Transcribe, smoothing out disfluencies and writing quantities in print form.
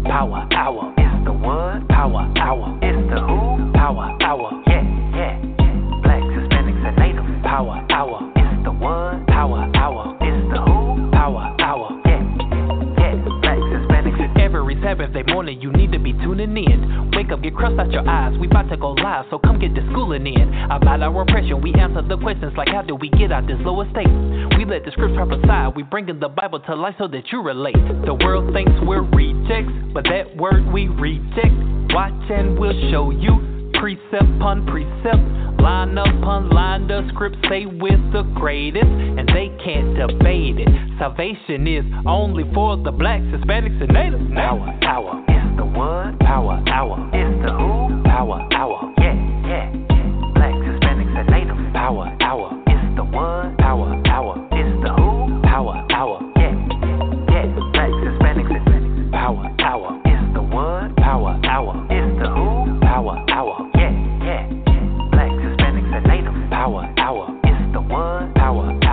Power Hour. It's the what? Power Hour. It's the who? Power Hour. Yeah, yeah. Blacks, Hispanics, and Native. Power Hour. It's the what? Power Hour. It's the who? Power Hour. Yeah, yeah. Blacks, Hispanics, and every Saturday morning you need to be tuning in. Wake up, get crust out your eyes. We about to go live, so come get the schooling in. About our oppression, we answer the questions like how do we get out this lower state? We let the scripts prophesy. We bringing the Bible to life so that you relate. The world thinks we're rejects, but that word we reject. Watch and we'll show you precept upon precept. Line upon line, the scripts say we're the greatest, and they can't debate it. Salvation is only for the blacks, Hispanics, and natives. Power Hour. It's the what? Power Hour. It's the who? Power Hour. Yeah, yeah. Blacks, Hispanics, and natives. Power Hour. It's the what? Power Hour. It's the who? Power Hour. Yeah, yeah. Blacks, Hispanics, and natives. Power Hour. It's the what? Power Hour. It's the who? Power Hour. Yeah, yeah. Blacks, Hispanics, and natives. Power Hour. It's the what? Power Hour.